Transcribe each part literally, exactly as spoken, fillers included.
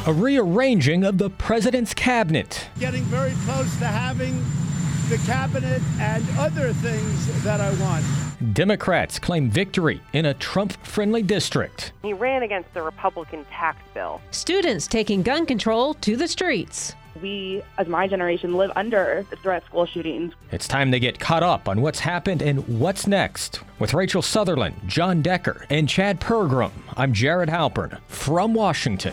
A rearranging of the president's cabinet. Getting very close to having the cabinet and other things that I want. Democrats claim victory in a Trump-friendly district. He ran against the Republican tax bill. Students taking gun control to the streets. We, as my generation, live under the threat of school shootings. It's time to get caught up on what's happened and what's next. With Rachel Sutherland, John Decker, and Chad Pergram, I'm Jared Halpern from Washington.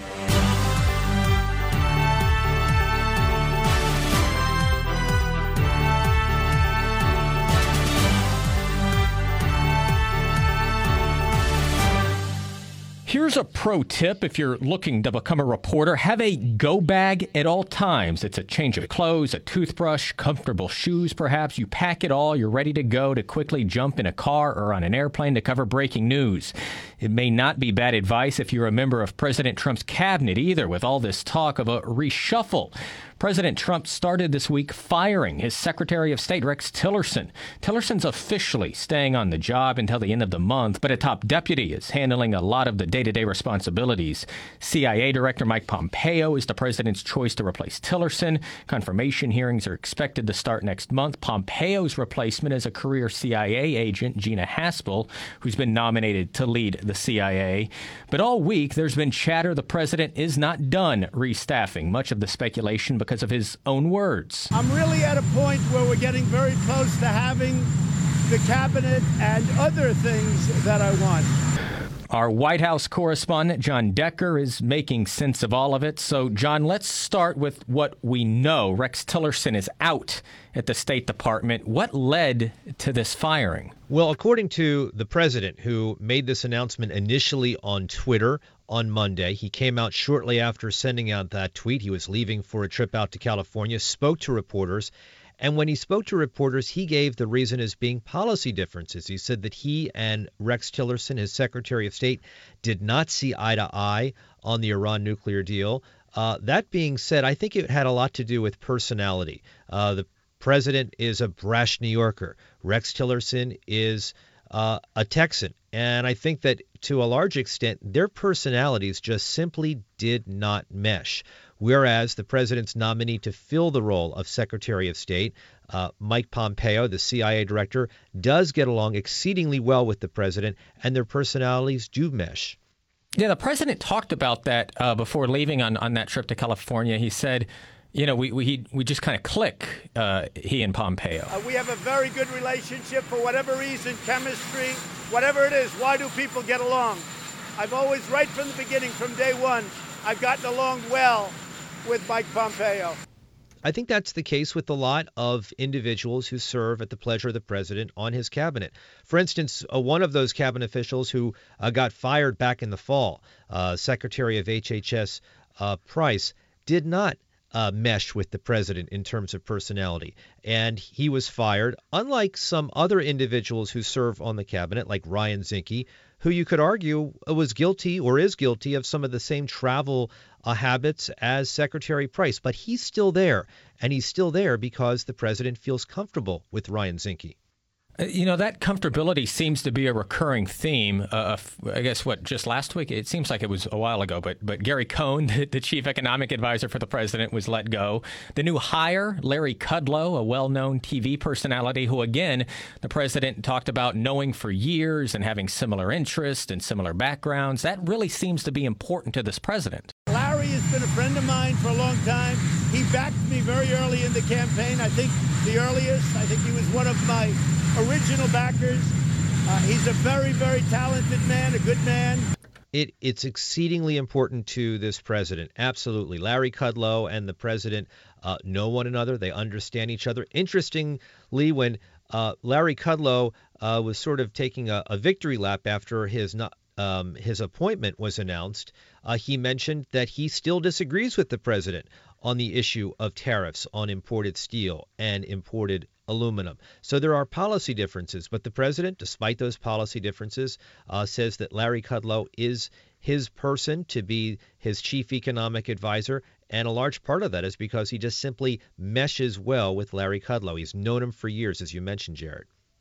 Here's a pro tip if you're looking to become a reporter. Have a go bag at all times. It's a change of clothes, a toothbrush, comfortable shoes perhaps. You pack it all. You're ready to go to quickly jump in a car or on an airplane to cover breaking news. It may not be bad advice if you're a member of President Trump's cabinet either, with all this talk of a reshuffle. President Trump started this week firing his Secretary of State, Rex Tillerson. Tillerson's officially staying on the job until the end of the month, but a top deputy is handling a lot of the day-to-day responsibilities. C I A Director Mike Pompeo is the president's choice to replace Tillerson. Confirmation hearings are expected to start next month. Pompeo's replacement is a career C I A agent, Gina Haspel, who's been nominated to lead the C I A. But all week, there's been chatter the president is not done restaffing, much of the speculation because of his own words. I'm really at a point where we're getting very close to having the cabinet and other things that I want. Our White House correspondent, John Decker, is making sense of all of it. So, John, let's start with what we know. Rex Tillerson is out at the State Department. What led to this firing? Well, according to the president, who made this announcement initially on Twitter on Monday, he came out shortly after sending out that tweet. He was leaving for a trip out to California, spoke to reporters. And when he spoke to reporters, he gave the reason as being policy differences. He said that he and Rex Tillerson, his Secretary of State, did not see eye to eye on the Iran nuclear deal. Uh, that being said, I think it had a lot to do with personality. Uh, the president is a brash New Yorker. Rex Tillerson is uh, a Texan. And I think that to a large extent, their personalities just simply did not mesh. Whereas the president's nominee to fill the role of Secretary of State, uh, Mike Pompeo, the C I A director, does get along exceedingly well with the president, and their personalities do mesh. Yeah, the president talked about that uh, before leaving on, on that trip to California. He said, you know, we we we just kind of click, uh, he and Pompeo. Uh, we have a very good relationship for whatever reason, chemistry, whatever it is. Why do people get along? I've always, right from the beginning, from day one, I've gotten along well with Mike Pompeo. I think that's the case with a lot of individuals who serve at the pleasure of the president on his cabinet. For instance, uh, one of those cabinet officials who uh, got fired back in the fall, uh, Secretary of H H S uh, Price, did not Uh, mesh with the president in terms of personality. And he was fired, unlike some other individuals who serve on the cabinet, like Ryan Zinke, who you could argue was guilty or is guilty of some of the same travel uh, habits as Secretary Price. But he's still there, and he's still there because the president feels comfortable with Ryan Zinke. You know, that comfortability seems to be a recurring theme. Uh, of, I guess, what, just last week? It seems like it was a while ago, but but Gary Cohn, the, the chief economic advisor for the president, was let go. The new hire, Larry Kudlow, a well-known T V personality who, again, the president talked about knowing for years and having similar interests and similar backgrounds. That really seems to be important to this president. Larry has been a friend of mine for a long time. He backed me very early in the campaign. I think the earliest. I think he was one of my original backers. Uh, he's a very, very talented man, a good man. It, it's exceedingly important to this president. Absolutely. Larry Kudlow and the president uh, know one another. They understand each other. Interestingly, when uh, Larry Kudlow uh, was sort of taking a, a victory lap after his not, um, his appointment was announced, uh, he mentioned that he still disagrees with the president on the issue of tariffs on imported steel and imported aluminum. So there are policy differences, but the president, despite those policy differences, uh, says that Larry Kudlow is his person to be his chief economic advisor, and a large part of that is because he just simply meshes well with Larry Kudlow. He's known him for years, as you mentioned, Jared.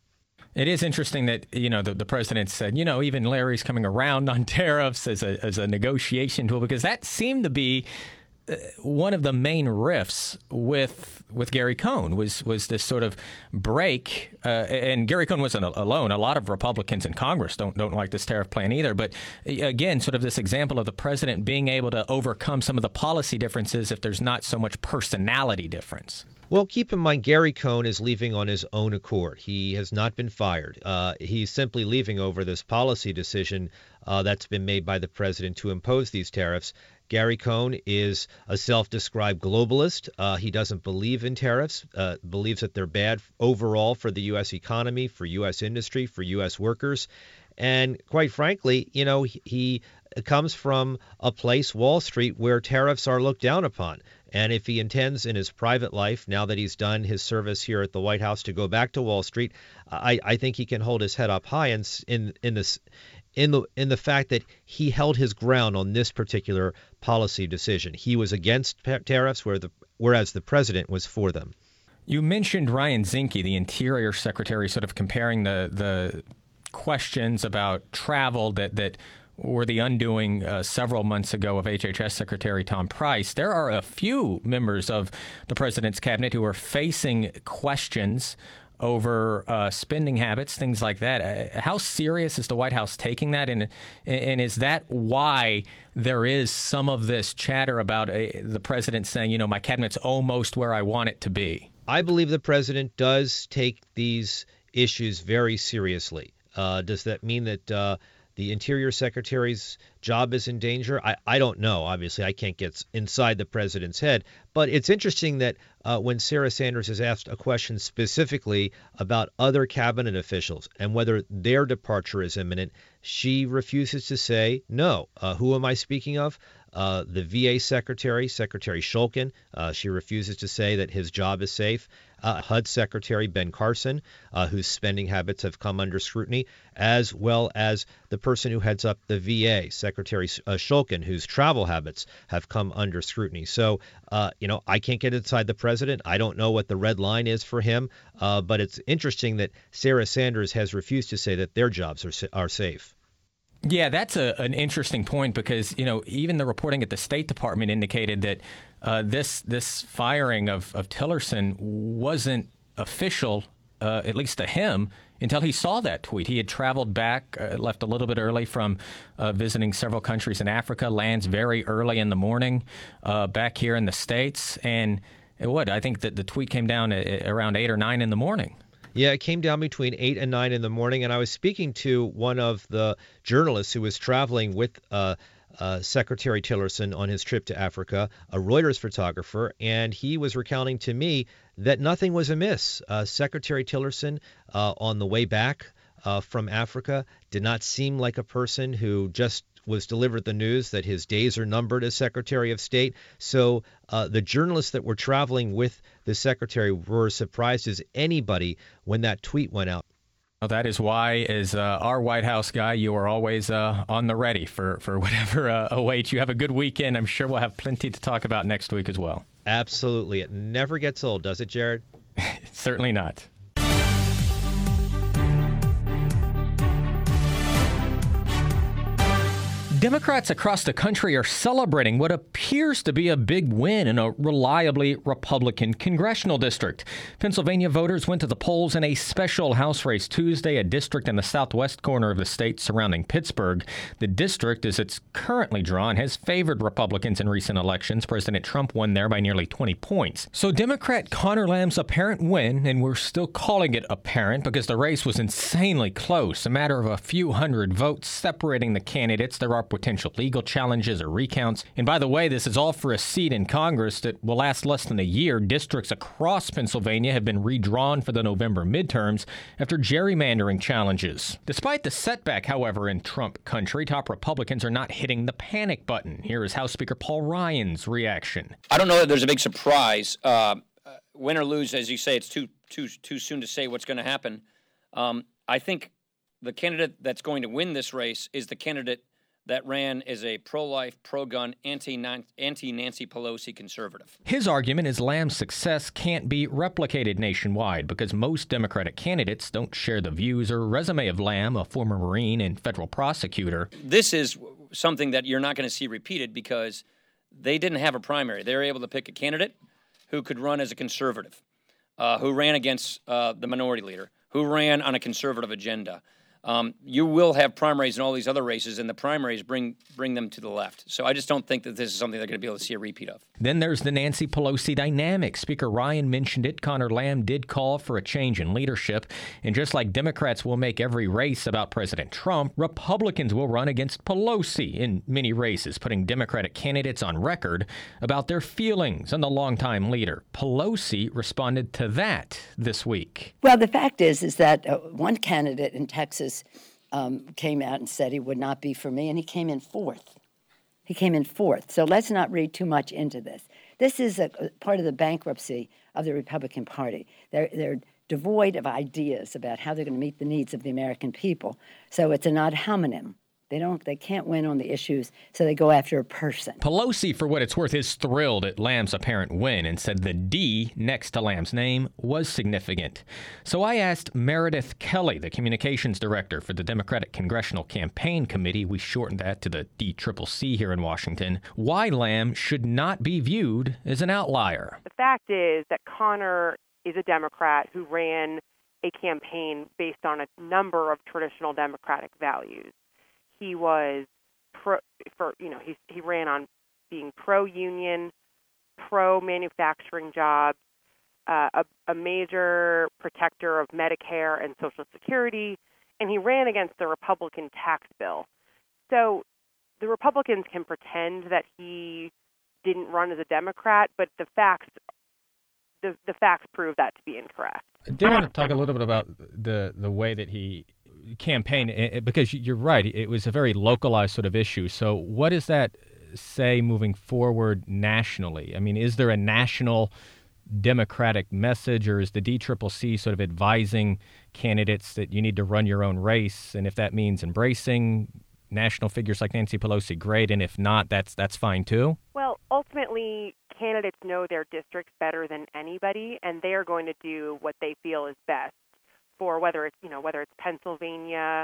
It is interesting that, you know, the, the president said, you know, even Larry's coming around on tariffs as a, as a negotiation tool, because that seemed to be uh, one of the main riffs with with Gary Cohn was was this sort of break. Uh, and Gary Cohn wasn't alone. A lot of Republicans in Congress don't don't like this tariff plan either. But again, sort of this example of the president being able to overcome some of the policy differences if there's not so much personality difference. Well, keep in mind, Gary Cohn is leaving on his own accord. He has not been fired. Uh, he's simply leaving over this policy decision uh, that's been made by the president to impose these tariffs. Gary Cohn is a self-described globalist. Uh, he doesn't believe in tariffs, uh, believes that they're bad overall for the U S economy, for U S industry, for U S workers. And quite frankly, you know, he, he comes from a place, Wall Street, where tariffs are looked down upon. And if he intends in his private life, now that he's done his service here at the White House, to go back to Wall Street, I, I think he can hold his head up high in in in this in the in the fact that he held his ground on this particular policy decision. He was against tariffs, where the whereas the president was for them. You mentioned Ryan Zinke, the Interior Secretary, sort of comparing the the questions about travel that that. were the undoing uh, several months ago of H H S Secretary Tom Price. There are a few members of the president's cabinet who are facing questions over uh, spending habits, things like that. Uh, how serious is the White House taking that? And, and is that why there is some of this chatter about uh, the president saying, you know, my cabinet's almost where I want it to be? I believe the president does take these issues very seriously. Uh, does that mean that uh, the Interior Secretary's job is in danger? I, I don't know. Obviously, I can't get inside the president's head. But it's interesting that uh, when Sarah Sanders is asked a question specifically about other cabinet officials and whether their departure is imminent, she refuses to say no. Uh, who am I speaking of? Uh, the V A Secretary, Secretary Shulkin. Uh, she refuses to say that his job is safe. Uh, H U D Secretary Ben Carson, uh, whose spending habits have come under scrutiny, as well as the person who heads up the V A, Secretary uh, Shulkin, whose travel habits have come under scrutiny. So, uh, you know, I can't get inside the president. I don't know what the red line is for him, uh, but it's interesting that Sarah Sanders has refused to say that their jobs are are safe. Yeah, that's a, an interesting point because, you know, even the reporting at the State Department indicated that uh, this this firing of, of Tillerson wasn't official, uh, at least to him, until he saw that tweet. He had traveled back, uh, left a little bit early from uh, visiting several countries in Africa, lands very early in the morning uh, back here in the States. And what, I think that the tweet came down at, around eight or nine in the morning. Yeah, it came down between eight and nine in the morning, and I was speaking to one of the journalists who was traveling with uh, uh, Secretary Tillerson on his trip to Africa, a Reuters photographer, and he was recounting to me that nothing was amiss. Uh, Secretary Tillerson, uh, on the way back uh, from Africa, did not seem like a person who just was delivered the news that his days are numbered as Secretary of State. So uh, the journalists that were traveling with the secretary were surprised as anybody when that tweet went out. Well, that is why, as uh, our White House guy, you are always uh, on the ready for, for whatever uh, awaits. You have a good weekend. I'm sure we'll have plenty to talk about next week as well. Absolutely. It never gets old, does it, Jared? Certainly not. Democrats across the country are celebrating what appears to be a big win in a reliably Republican congressional district. Pennsylvania voters went to the polls in a special House race Tuesday, a district in the southwest corner of the state surrounding Pittsburgh. The district, as it's currently drawn, has favored Republicans in recent elections. President Trump won there by nearly twenty points. So Democrat Conor Lamb's apparent win, and we're still calling it apparent because the race was insanely close, a matter of a few hundred votes separating the candidates. There are potential legal challenges or recounts. And by the way, this is all for a seat in Congress that will last less than a year. Districts across Pennsylvania have been redrawn for the November midterms after gerrymandering challenges. Despite the setback, however, in Trump country, top Republicans are not hitting the panic button. Here is House Speaker Paul Ryan's reaction. I don't know that there's a big surprise. Uh, win or lose, as you say, it's too too too soon to say what's going to happen. Um, I think the candidate that's going to win this race is the candidate that ran as a pro-life, pro-gun, anti-Nancy Pelosi conservative. His argument is Lamb's success can't be replicated nationwide because most Democratic candidates don't share the views or resume of Lamb, a former Marine and federal prosecutor. This is something that you're not going to see repeated because they didn't have a primary. They were able to pick a candidate who could run as a conservative, uh, who ran against uh, the minority leader, who ran on a conservative agenda. Um, you will have primaries in all these other races, and the primaries bring bring them to the left. So I just don't think that this is something they're going to be able to see a repeat of. Then there's the Nancy Pelosi dynamic. Speaker Ryan mentioned it. Conor Lamb did call for a change in leadership. And just like Democrats will make every race about President Trump, Republicans will run against Pelosi in many races, putting Democratic candidates on record about their feelings on the longtime leader. Pelosi responded to that this week. Well, the fact is, is that uh, one candidate in Texas Um, came out and said he would not be for me, and he came in fourth. He came in fourth. So let's not read too much into this. This is a, a part of the bankruptcy of the Republican Party. They're, they're devoid of ideas about how they're going to meet the needs of the American people. So it's an ad hominem. They don't. They can't win on the issues, so they go after a person. Pelosi, for what it's worth, is thrilled at Lamb's apparent win and said the D next to Lamb's name was significant. So I asked Meredith Kelly, the communications director for the Democratic Congressional Campaign Committee, we shortened that to the D C C C here in Washington, why Lamb should not be viewed as an outlier. The fact is that Conor is a Democrat who ran a campaign based on a number of traditional Democratic values. He was pro, for you know he he ran on being pro-union, pro-manufacturing jobs, uh, a, a major protector of Medicare and Social Security, and he ran against the Republican tax bill. So the Republicans can pretend that he didn't run as a Democrat, but the facts the the facts prove that to be incorrect. I do want to talk a little bit about the the way that he campaigned, because you're right, it was a very localized sort of issue. So what does that say moving forward nationally? I mean, is there a national Democratic message, or is the D C C C sort of advising candidates that you need to run your own race? And if that means embracing national figures like Nancy Pelosi, great. And if not, that's that's fine too? Well, ultimately, candidates know their districts better than anybody, and they are going to do what they feel is best for whether it's, you know, whether it's Pennsylvania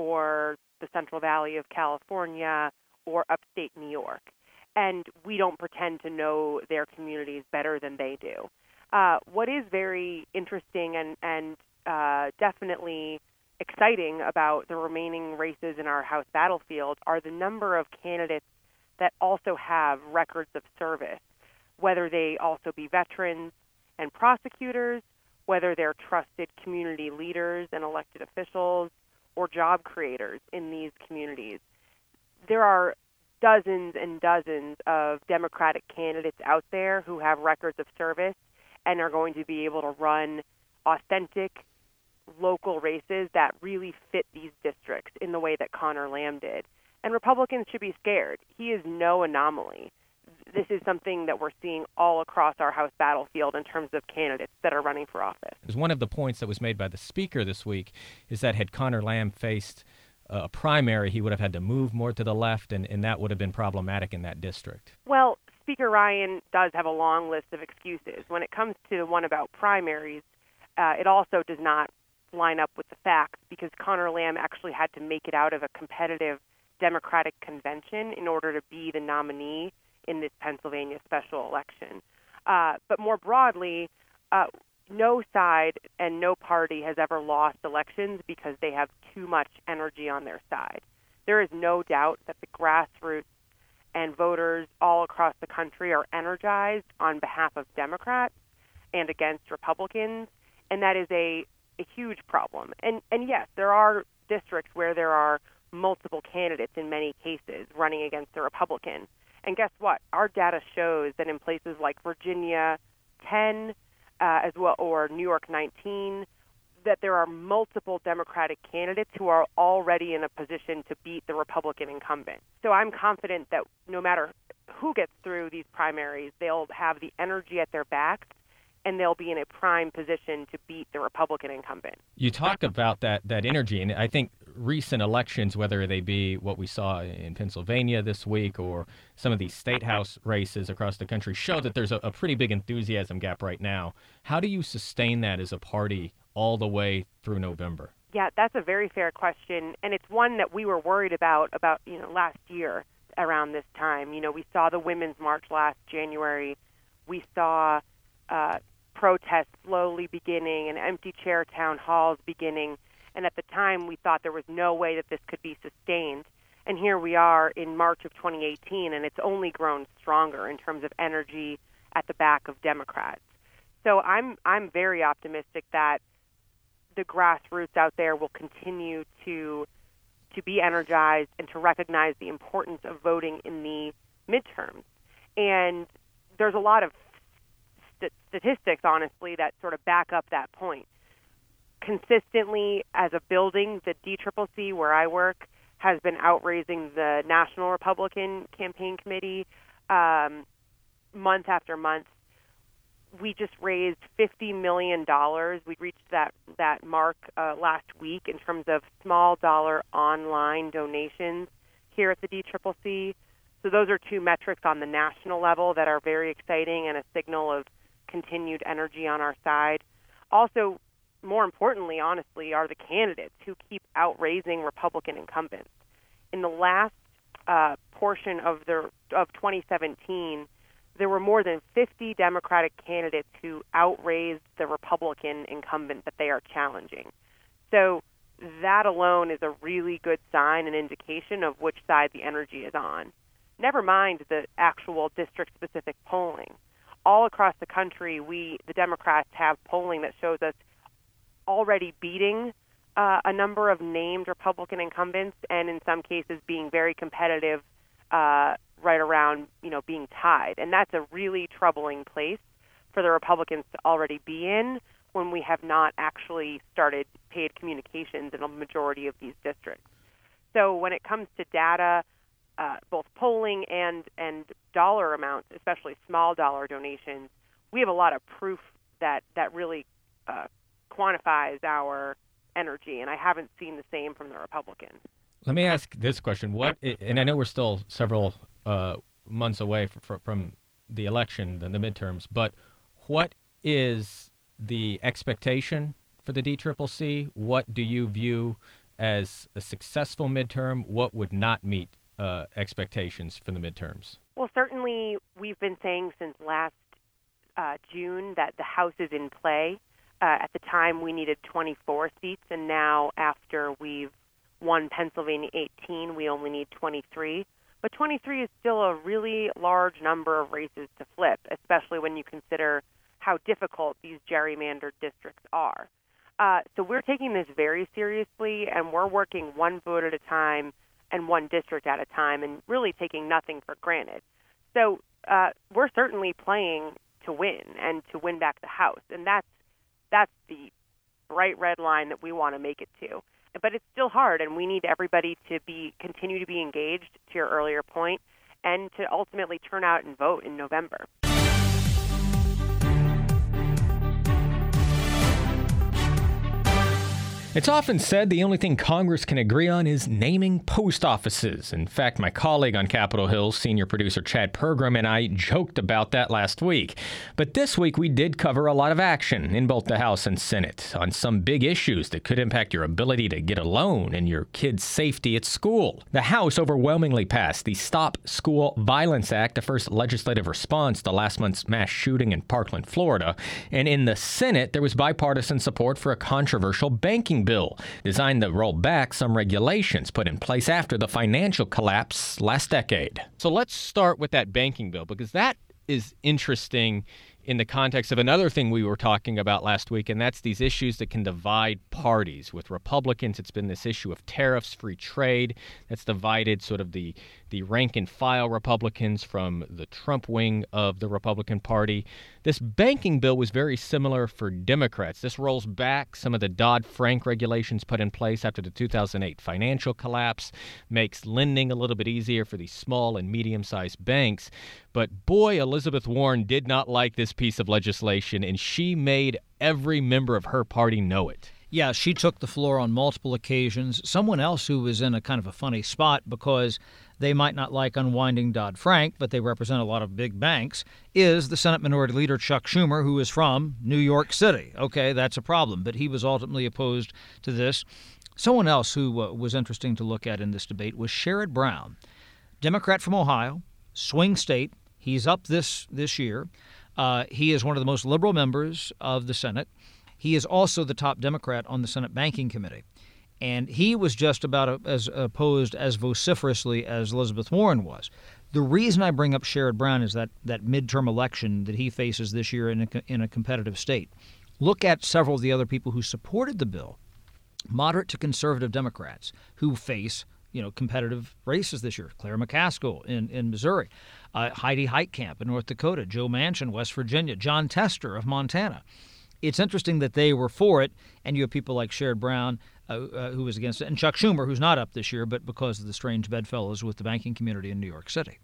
or the Central Valley of California or upstate New York. And we don't pretend to know their communities better than they do. Uh, what is very interesting and, and uh, definitely exciting about the remaining races in our House battlefield are the number of candidates that also have records of service, whether they also be veterans and prosecutors, whether they're trusted community leaders and elected officials or job creators in these communities. There are dozens and dozens of Democratic candidates out there who have records of service and are going to be able to run authentic local races that really fit these districts in the way that Conor Lamb did. And Republicans should be scared. He is no anomaly. This is something that we're seeing all across our House battlefield in terms of candidates that are running for office. One of the points that was made by the Speaker this week is that had Conor Lamb faced a primary, he would have had to move more to the left, and, and that would have been problematic in that district. Well, Speaker Ryan does have a long list of excuses. When it comes to the one about primaries, uh, it also does not line up with the facts because Conor Lamb actually had to make it out of a competitive Democratic convention in order to be the nominee in this Pennsylvania special election. Uh, but more broadly, uh, no side and no party has ever lost elections because they have too much energy on their side. There is no doubt that the grassroots and voters all across the country are energized on behalf of Democrats and against Republicans, and that is a, a huge problem. And, and yes, there are districts where there are multiple candidates in many cases running against the Republican. And guess what? Our data shows that in places like Virginia ten, uh, as well, or New York nineteen, that there are multiple Democratic candidates who are already in a position to beat the Republican incumbent. So I'm confident that no matter who gets through these primaries, they'll have the energy at their backs, and they'll be in a prime position to beat the Republican incumbent. You talk about that that energy, and I think recent elections, whether they be what we saw in Pennsylvania this week or some of these state house races across the country, show that there's a, a pretty big enthusiasm gap right now. How do you sustain that as a party all the way through November? Yeah, that's a very fair question, and it's one that we were worried about about you know last year around this time. You know, we saw the Women's March last January. We saw uh, protests slowly beginning and empty chair town halls beginning. And at the time, we thought there was no way that this could be sustained. And here we are in March of twenty eighteen, and it's only grown stronger in terms of energy at the back of Democrats. So I'm I'm very optimistic that the grassroots out there will continue to to be energized and to recognize the importance of voting in the midterms. And there's a lot of st- statistics, honestly, that sort of back up that point. Consistently, as a building, the D C C C, where I work, has been outraising the National Republican Campaign Committee um, month after month. We just raised fifty million dollars. We reached that, that mark uh, last week in terms of small dollar online donations here at the D C C C. So those are two metrics on the national level that are very exciting and a signal of continued energy on our side. Also, more importantly, honestly, are the candidates who keep outraising Republican incumbents. In the last uh, portion of the of twenty seventeen, there were more than fifty Democratic candidates who outraised the Republican incumbent that they are challenging. So that alone is a really good sign and indication of which side the energy is on. Never mind the actual district-specific polling. All across the country, we, the Democrats, have polling that shows us already beating uh, a number of named Republican incumbents, and in some cases being very competitive, uh, right around, you know, being tied. And that's a really troubling place for the Republicans to already be in when we have not actually started paid communications in a majority of these districts. So when it comes to data, uh, both polling and and dollar amounts, especially small dollar donations, we have a lot of proof that that really uh, quantifies our energy, and I haven't seen the same from the Republicans. Let me ask this question: What? And I know we're still several uh, months away from, from the election, the, the midterms, but what is the expectation for the D C C C? What do you view as a successful midterm? What would not meet uh, expectations for the midterms? Well, certainly we've been saying since last uh, June that the House is in play. Uh, at the time, we needed twenty-four seats, and now after we've won Pennsylvania eighteen, we only need twenty-three. But twenty-three is still a really large number of races to flip, especially when you consider how difficult these gerrymandered districts are. Uh, so we're taking this very seriously, and we're working one vote at a time and one district at a time, and really taking nothing for granted. So uh, we're certainly playing to win and to win back the House, and that's that's the bright red line that we want to make it to. But it's still hard, and we need everybody to be continue to be engaged, to your earlier point, and to ultimately turn out and vote in November. It's often said the only thing Congress can agree on is naming post offices. In fact, my colleague on Capitol Hill, senior producer Chad Pergram, and I joked about that last week. But this week we did cover a lot of action in both the House and Senate on some big issues that could impact your ability to get a loan and your kids' safety at school. The House overwhelmingly passed the Stop School Violence Act, the first legislative response to last month's mass shooting in Parkland, Florida. And in the Senate, there was bipartisan support for a controversial banking bill designed to roll back some regulations put in place after the financial collapse last decade. So let's start with that banking bill, because that is interesting in the context of another thing we were talking about last week, and that's these issues that can divide parties. With Republicans, it's been this issue of tariffs, free trade, that's divided sort of the, the rank-and-file Republicans from the Trump wing of the Republican Party. This banking bill was very similar for Democrats. This rolls back some of the Dodd-Frank regulations put in place after the two thousand eight financial collapse, makes lending a little bit easier for these small and medium-sized banks. But boy, Elizabeth Warren did not like this piece of legislation, and she made every member of her party know it. Yeah, she took the floor on multiple occasions. Someone else who was in a kind of a funny spot because they might not like unwinding Dodd-Frank, but they represent a lot of big banks, is the Senate Minority Leader Chuck Schumer, who is from New York City. Okay, that's a problem, but he was ultimately opposed to this. Someone else who uh, was interesting to look at in this debate was Sherrod Brown, Democrat from Ohio, swing state. He's up this, this year. Uh, he is one of the most liberal members of the Senate. He is also the top Democrat on the Senate Banking Committee. And he was just about as opposed as vociferously as Elizabeth Warren was. The reason I bring up Sherrod Brown is that, that midterm election that he faces this year in a, in a competitive state. Look at several of the other people who supported the bill, moderate to conservative Democrats, who face you know, competitive races this year. Claire McCaskill in, in Missouri, uh, Heidi Heitkamp in North Dakota, Joe Manchin, West Virginia, John Tester of Montana. It's interesting that they were for it, and you have people like Sherrod Brown, uh, uh, who was against it, and Chuck Schumer, who's not up this year, but because of the strange bedfellows with the banking community in New York City.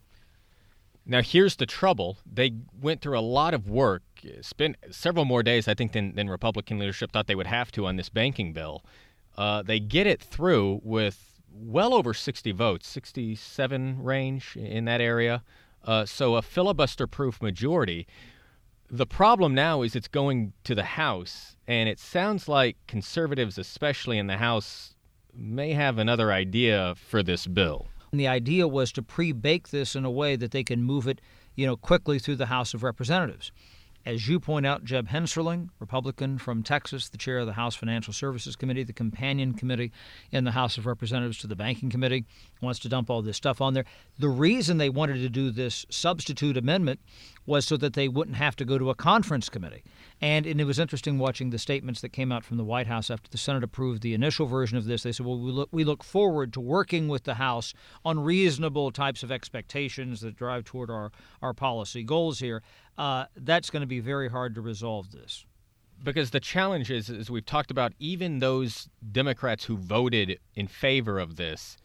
Now, here's the trouble. They went through a lot of work, spent several more days, I think, than, than Republican leadership thought they would have to on this banking bill. Uh, they get it through with well over sixty votes, sixty-seven range in that area. Uh, so a filibuster-proof majority. The problem now is it's going to the House, and it sounds like conservatives, especially in the House, may have another idea for this bill. And the idea was to pre-bake this in a way that they can move it, you know, quickly through the House of Representatives. As you point out, Jeb Hensarling, Republican from Texas, the chair of the House Financial Services Committee, the companion committee in the House of Representatives to the Banking Committee, wants to dump all this stuff on there. The reason they wanted to do this substitute amendment was so that they wouldn't have to go to a conference committee. And, and it was interesting watching the statements that came out from the White House after the Senate approved the initial version of this. They said, well, we look, we look forward to working with the House on reasonable types of expectations that drive toward our, our policy goals here. Uh, that's going to be very hard to resolve this. Because the challenge is, as we've talked about, even those Democrats who voted in favor of this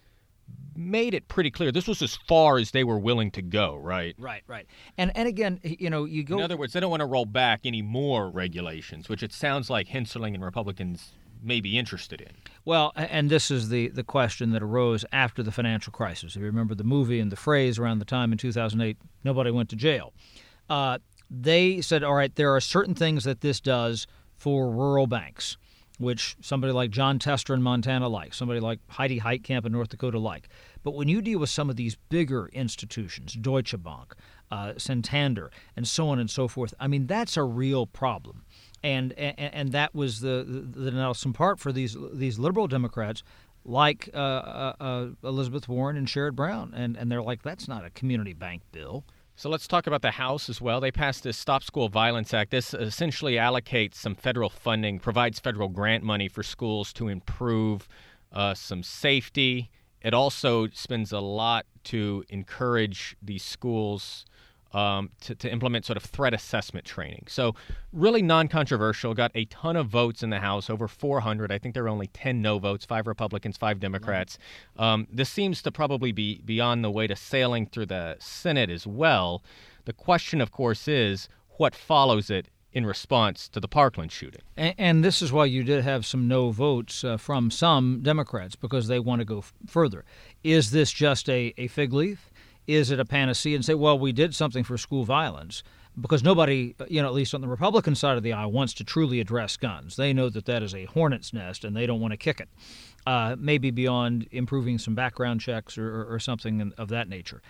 made it pretty clear this was as far as they were willing to go, right? Right, right. And and again, you know, you go... In other words, they don't want to roll back any more regulations, which it sounds like Hensarling and Republicans may be interested in. Well, and this is the, the question that arose after the financial crisis. If you remember the movie and the phrase around the time in two thousand eight, nobody went to jail. Uh, they said, all right, there are certain things that this does for rural banks, which somebody like John Tester in Montana likes, somebody like Heidi Heitkamp in North Dakota like. But when you deal with some of these bigger institutions, Deutsche Bank, uh, Santander, and so on and so forth, I mean, that's a real problem. And and, and that was the, the, the Nelson part for these these liberal Democrats like uh, uh, uh, Elizabeth Warren and Sherrod Brown. And, and they're like, that's not a community bank bill. So let's talk about the House as well. They passed this Stop School Violence Act. This essentially allocates some federal funding, provides federal grant money for schools to improve uh, some safety. It also spends a lot to encourage these schools um, to, to implement sort of threat assessment training. So really non-controversial, got a ton of votes in the House, over four hundred. I think there are only ten no votes, five Republicans, five Democrats. Um, this seems to probably be beyond the way to sailing through the Senate as well. The question, of course, is what follows it in response to the Parkland shooting. And, and this is why you did have some no votes uh, from some Democrats, because they want to go f- further. Is this just a, a fig leaf? Is it a panacea? And say, well, we did something for school violence, because nobody, you know, at least on the Republican side of the aisle, wants to truly address guns. They know that that is a hornet's nest, and they don't want to kick it, uh, maybe beyond improving some background checks or, or, or something of that nature.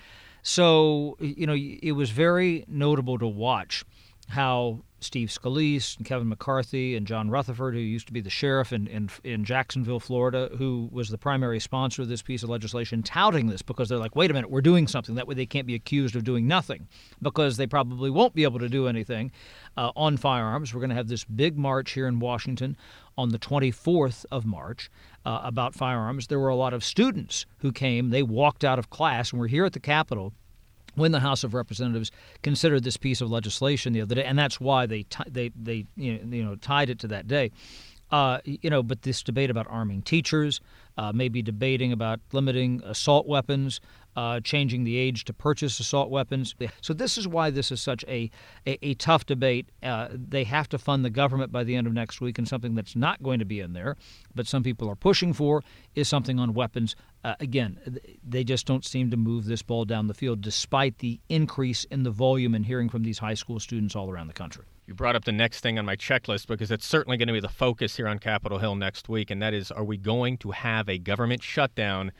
So, you know, it was very notable to watch how Steve Scalise and Kevin McCarthy and John Rutherford, who used to be the sheriff in, in, in Jacksonville, Florida, who was the primary sponsor of this piece of legislation, touting this because they're like, wait a minute, we're doing something. That way they can't be accused of doing nothing, because they probably won't be able to do anything uh, on firearms. We're going to have this big march here in Washington on the twenty-fourth of March uh, about firearms. There were a lot of students who came. They walked out of class and were here at the Capitol when the House of Representatives considered this piece of legislation the other day, and that's why they t- they they you know, you know tied it to that day. Uh, you know, but this debate about arming teachers, uh, maybe debating about limiting assault weapons, uh, changing the age to purchase assault weapons. So this is why this is such a, a, a tough debate. Uh, they have to fund the government by the end of next week, and something that's not going to be in there, but some people are pushing for, is something on weapons. Uh, again, they just don't seem to move this ball down the field despite the increase in the volume and hearing from these high school students all around the country. You brought up the next thing on my checklist because it's certainly going to be the focus here on Capitol Hill next week, and that is, are we going to have a government shutdown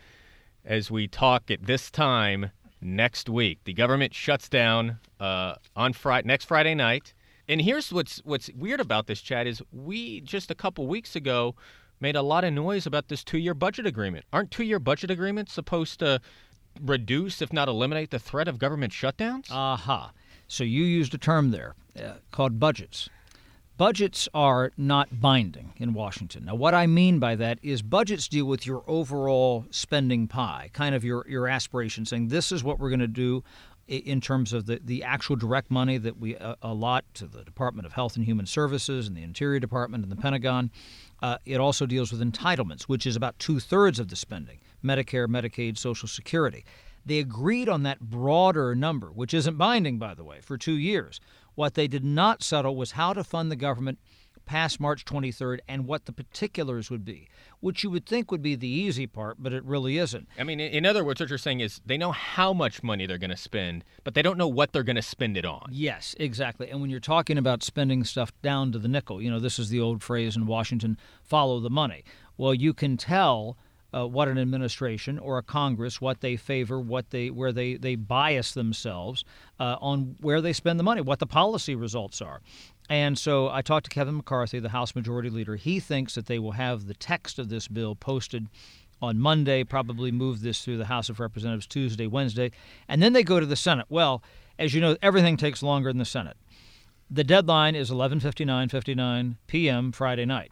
as we talk at this time next week? The government shuts down uh, on Friday, next Friday night. And here's what's what's weird about this, Chad, is we just a couple weeks ago made a lot of noise about this two-year budget agreement. Aren't two-year budget agreements supposed to reduce, if not eliminate, the threat of government shutdowns? Aha. Uh-huh. So you used a term there uh, called budgets. Budgets are not binding in Washington. Now, what I mean by that is budgets deal with your overall spending pie, kind of your, your aspirations, saying this is what we're going to do in terms of the, the actual direct money that we uh, allot to the Department of Health and Human Services and the Interior Department and the Pentagon. Uh, it also deals with entitlements, which is about two-thirds of the spending, Medicare, Medicaid, Social Security. They agreed on that broader number, which isn't binding, by the way, for two years. What they did not settle was how to fund the government past March twenty-third and what the particulars would be, which you would think would be the easy part, but it really isn't. I mean, in other words, what you're saying is they know how much money they're going to spend, but they don't know what they're going to spend it on. Yes, exactly. And when you're talking about spending stuff down to the nickel, you know, this is the old phrase in Washington, follow the money. Well, you can tell Uh, what an administration or a Congress, what they favor, what they where they, they bias themselves uh, on where they spend the money, what the policy results are. And so I talked to Kevin McCarthy, the House Majority Leader. He thinks that they will have the text of this bill posted on Monday, probably move this through the House of Representatives Tuesday, Wednesday, and then they go to the Senate. Well, as you know, everything takes longer in the Senate. The deadline is eleven fifty-nine fifty-nine p.m. Friday night.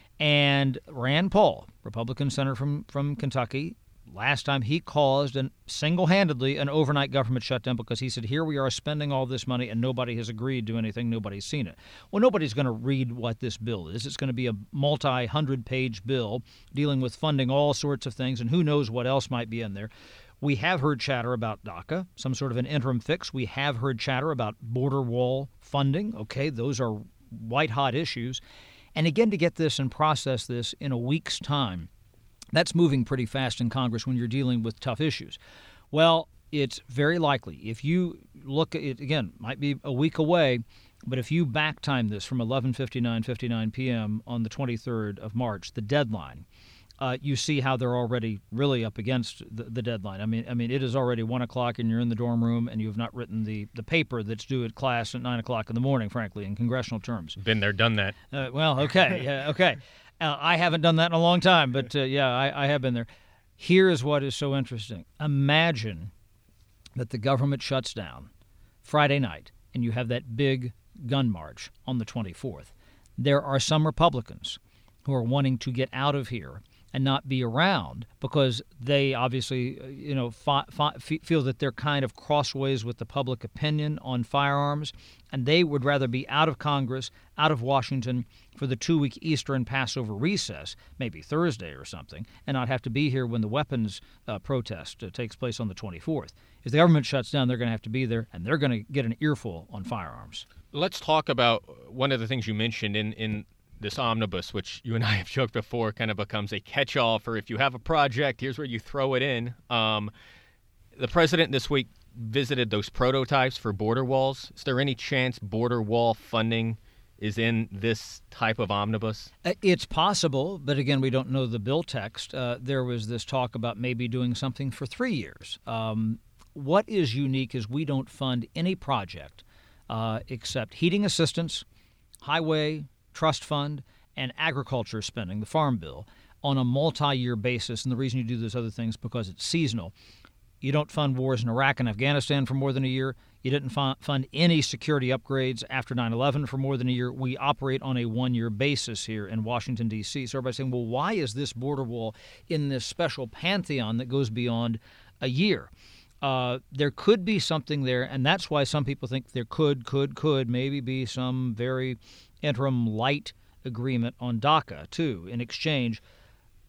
And Rand Paul, Republican senator from, from Kentucky, last time he caused an, single-handedly an overnight government shutdown because he said, here we are spending all this money and nobody has agreed to anything. Nobody's seen it. Well, nobody's going to read what this bill is. It's going to be a multi-hundred-page bill dealing with funding all sorts of things, and who knows what else might be in there. We have heard chatter about DACA, some sort of an interim fix. We have heard chatter about border wall funding. Okay, those are white-hot issues. And again, to get this and process this in a week's time, that's moving pretty fast in Congress when you're dealing with tough issues. Well, it's very likely. If you look at it, again, might be a week away, but if you back time this from eleven fifty-nine fifty-nine p.m. on the twenty-third of March, the deadline, uh, you see how they're already really up against the, the deadline. I mean, I mean, it is already one o'clock and you're in the dorm room and you have not written the, the paper that's due at class at nine o'clock in the morning, frankly, in congressional terms. Been there, done that. Uh, well, okay, yeah, okay. Uh, I haven't done that in a long time, but uh, yeah, I, I have been there. Here is what is so interesting. Imagine that the government shuts down Friday night and you have that big gun march on the twenty-fourth. There are some Republicans who are wanting to get out of here and not be around because they obviously, you know, fi- fi- feel that they're kind of crossways with the public opinion on firearms, and they would rather be out of Congress, out of Washington for the two-week Easter and Passover recess, maybe Thursday or something, and not have to be here when the weapons uh, protest uh, takes place on the twenty-fourth. If the government shuts down, they're going to have to be there, and they're going to get an earful on firearms. Let's talk about one of the things you mentioned in, in this omnibus, which you and I have joked before, kind of becomes a catch-all for if you have a project, here's where you throw it in. Um, the president this week visited those prototypes for border walls. Is there any chance border wall funding is in this type of omnibus? It's possible, but again, we don't know the bill text. Uh, there was this talk about maybe doing something for three years. Um, what is unique is we don't fund any project uh, except heating assistance, highway, trust fund, and agriculture spending, the Farm Bill, on a multi-year basis. And the reason you do those other things because it's seasonal. You don't fund wars in Iraq and Afghanistan for more than a year. You didn't fund any security upgrades after nine eleven for more than a year. We operate on a one-year basis here in Washington, D C So everybody's saying, well, why is this border wall in this special pantheon that goes beyond a year? Uh, there could be something there, and that's why some people think there could, could, could maybe be some very interim light agreement on DACA, too, in exchange.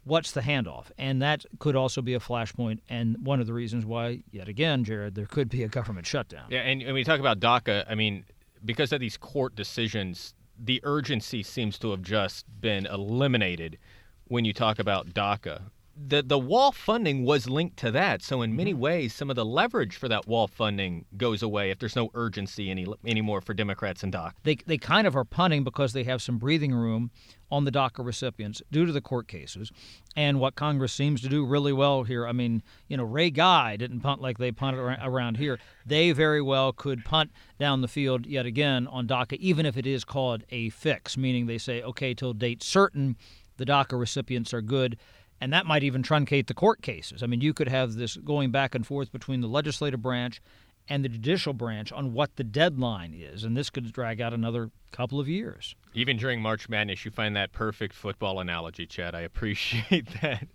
what's the handoff? And that could also be a flashpoint, and one of the reasons why, yet again, Jared, there could be a government shutdown. Yeah, and when we talk about DACA, I mean, because of these court decisions, the urgency seems to have just been eliminated when you talk about DACA. The the wall funding was linked to that. So in many ways, some of the leverage for that wall funding goes away if there's no urgency any anymore for Democrats and DACA. They they kind of are punting because they have some breathing room on the DACA recipients due to the court cases. And what Congress seems to do really well here, I mean, you know, Ray Guy didn't punt like they punted around here. They very well could punt down the field yet again on DACA, even if it is called a fix, meaning they say, okay, till date certain, the DACA recipients are good. And that might even truncate the court cases. I mean, you could have this going back and forth between the legislative branch and the judicial branch on what the deadline is, and this could drag out another couple of years. Even during March Madness, you find that perfect football analogy, Chad. I appreciate that.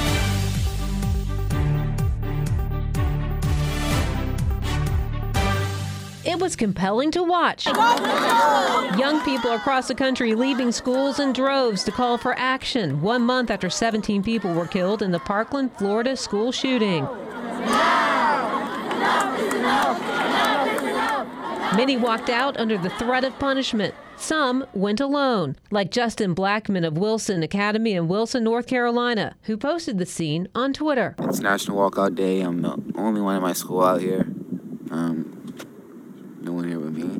It was compelling to watch. Young people across the country leaving schools in droves to call for action, one month after seventeen people were killed in the Parkland, Florida school shooting. Many walked out under the threat of punishment. Some went alone, like Justin Blackman of Wilson Academy in Wilson, North Carolina, who posted the scene on Twitter. It's National Walkout Day. I'm the only one in my school out here. Um, no one here with me.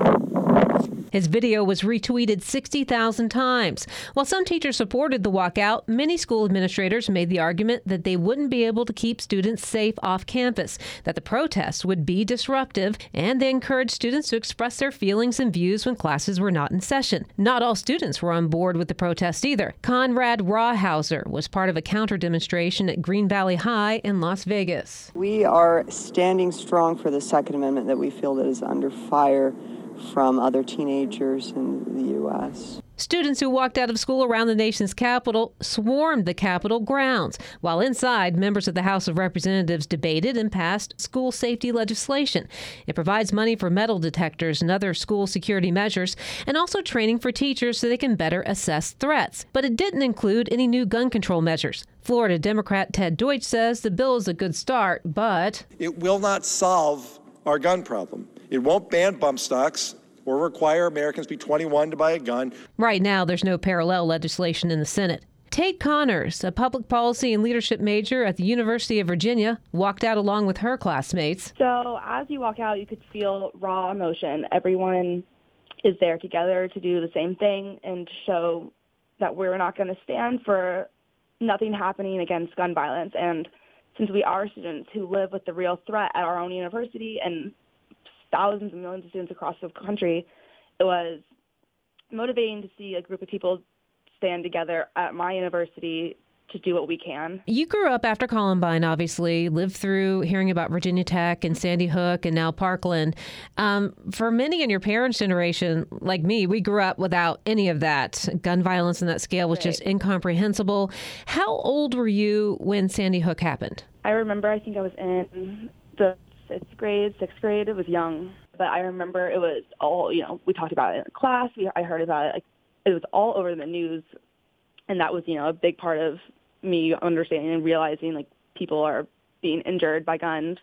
His video was retweeted sixty thousand times. While some teachers supported the walkout, many school administrators made the argument that they wouldn't be able to keep students safe off campus, that the protests would be disruptive, and they encouraged students to express their feelings and views when classes were not in session. Not all students were on board with the protest either. Conrad Rawhauser was part of a counter-demonstration at Green Valley High in Las Vegas. We are standing strong for the Second Amendment that we feel that is under fire from other teenagers in the U S Students who walked out of school around the nation's capital swarmed the Capitol grounds, while inside, members of the House of Representatives debated and passed school safety legislation. It provides money for metal detectors and other school security measures, and also training for teachers so they can better assess threats. But it didn't include any new gun control measures. Florida Democrat Ted Deutsch says the bill is a good start, but it will not solve our gun problem. It won't ban bump stocks or require Americans be twenty-one to buy a gun. Right now, there's no parallel legislation in the Senate. Tate Connors, a public policy and leadership major at the University of Virginia, walked out along with her classmates. So as you walk out, you could feel raw emotion. Everyone is there together to do the same thing and to show that we're not going to stand for nothing happening against gun violence. And since we are students who live with the real threat at our own university and thousands and millions of students across the country, it was motivating to see a group of people stand together at my university to do what we can. You grew up after Columbine, obviously, lived through hearing about Virginia Tech and Sandy Hook and now Parkland. Um, for many in your parents' generation, like me, we grew up without any of that. Gun violence on that scale was right. just incomprehensible. How old were you when Sandy Hook happened? I remember, I think I was in the fifth grade, sixth grade. It was young. But I remember it was all, you know, we talked about it in class. We, I heard about it. Like, it was all over the news. And that was, you know, a big part of me understanding and realizing, like, people are being injured by guns.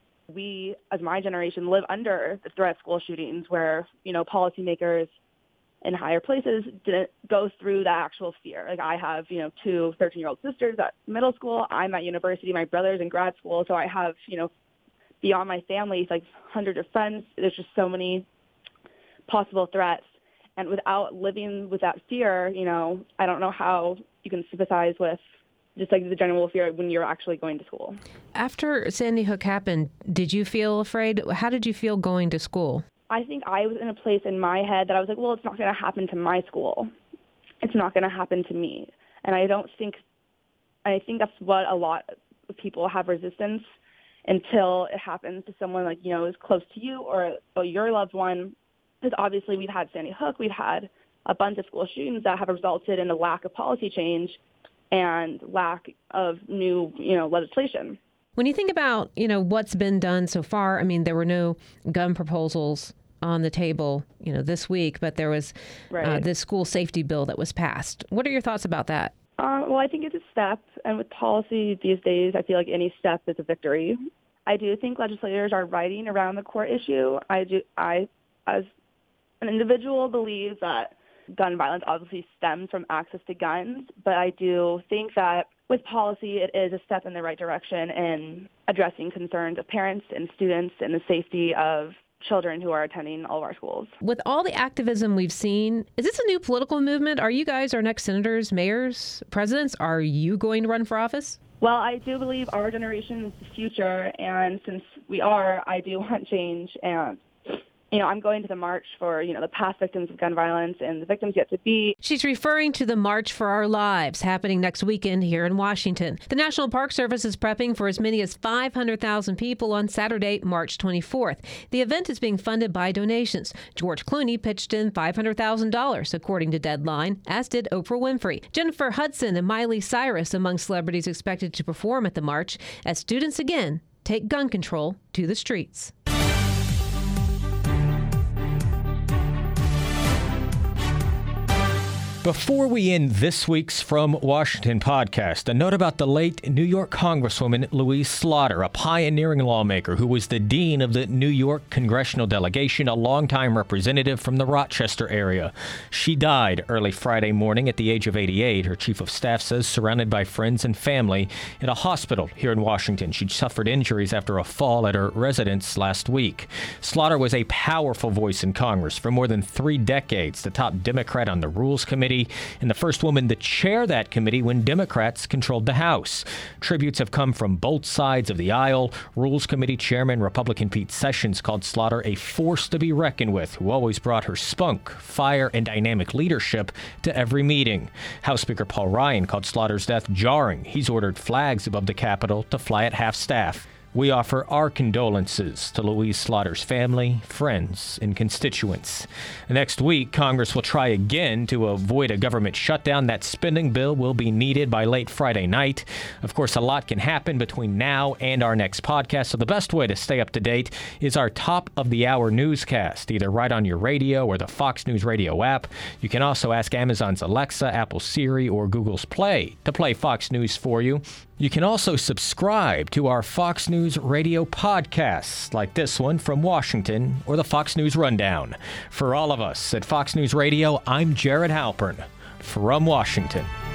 We, as my generation, live under the threat of school shootings where, you know, policymakers in higher places didn't go through that actual fear. Like, I have, you know, two thirteen-year-old sisters at middle school. I'm at university. My brother's in grad school. So I have, you know, beyond my family, like hundreds of friends. There's just so many possible threats. And without living with that fear, you know, I don't know how you can sympathize with just like the general fear when you're actually going to school. After Sandy Hook happened, did you feel afraid? How did you feel going to school? I think I was in a place in my head that I was like, well, it's not going to happen to my school. It's not going to happen to me. And I don't think, I think that's what a lot of people have resistance until it happens to someone like, you know, is close to you or, or your loved one. Because obviously we've had Sandy Hook, we've had a bunch of school shootings that have resulted in a lack of policy change and lack of new, you know, legislation. When you think about, you know, what's been done so far, I mean, there were no gun proposals on the table, you know, this week, but there was right. uh, this school safety bill that was passed. What are your thoughts about that? Uh, well, I think it's a step, and with policy these days, I feel like any step is a victory. I do think legislators are writing around the court issue. I do. I, as an individual, believe that gun violence obviously stems from access to guns, but I do think that with policy, it is a step in the right direction in addressing concerns of parents and students and the safety of children who are attending all of our schools. With all the activism we've seen, is this a new political movement? Are you guys our next senators, mayors, presidents? Are you going to run for office? Well, I do believe our generation is the future, and since we are, I do want change. And you know, I'm going to the march for, you know, the past victims of gun violence and the victims yet to be. She's referring to the March for Our Lives happening next weekend here in Washington. The National Park Service is prepping for as many as five hundred thousand people on Saturday, March twenty-fourth. The event is being funded by donations. George Clooney pitched in five hundred thousand dollars, according to Deadline, as did Oprah Winfrey. Jennifer Hudson and Miley Cyrus among celebrities expected to perform at the march as students again take gun control to the streets. Before we end this week's From Washington podcast, a note about the late New York Congresswoman Louise Slaughter, a pioneering lawmaker who was the dean of the New York congressional delegation, a longtime representative from the Rochester area. She died early Friday morning at the age of eighty-eight, her chief of staff says, surrounded by friends and family at a hospital here in Washington. She'd suffered injuries after a fall at her residence last week. Slaughter was a powerful voice in Congress for more than three decades, the top Democrat on the Rules Committee, and the first woman to chair that committee when Democrats controlled the House. Tributes have come from both sides of the aisle. Rules Committee Chairman Republican Pete Sessions called Slaughter a force to be reckoned with, who always brought her spunk, fire, and dynamic leadership to every meeting. House Speaker Paul Ryan called Slaughter's death jarring. He's ordered flags above the Capitol to fly at half-staff. We offer our condolences to Louise Slaughter's family, friends, and constituents. Next week, Congress will try again to avoid a government shutdown. That spending bill will be needed by late Friday night. Of course, a lot can happen between now and our next podcast, so the best way to stay up to date is our top-of-the-hour newscast, either right on your radio or the Fox News Radio app. You can also ask Amazon's Alexa, Apple Siri, or Google's Play to play Fox News for you. You can also subscribe to our Fox News Radio podcasts, like this one from Washington or the Fox News Rundown. For all of us at Fox News Radio, I'm Jared Halpern from Washington.